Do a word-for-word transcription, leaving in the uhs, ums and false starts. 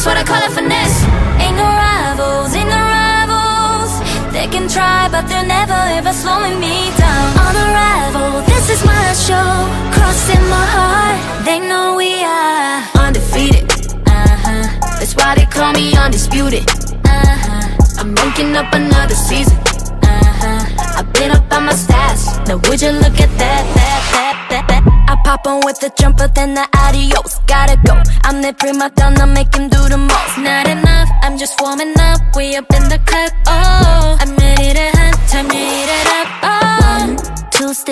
what I call a finesse. Ain't no rivals, ain't no rivals. They can try, but they're never ever slowing me down. On arrival, this is my show. Crossing my heart, they know we are undefeated. Uh-huh. That's why they call me undisputed. Uh-huh. I'm ranking up another season. Uh-huh. I've been up on my stats. Now would you look at that, that, that, that, that. I pop on with the jumper, then the adios. Gotta go, I'm the prima donna, make him do the most. Not enough, I'm just warming up. We up in the cut, oh I'm ready to hunt, time to eat it up, oh. One, two, step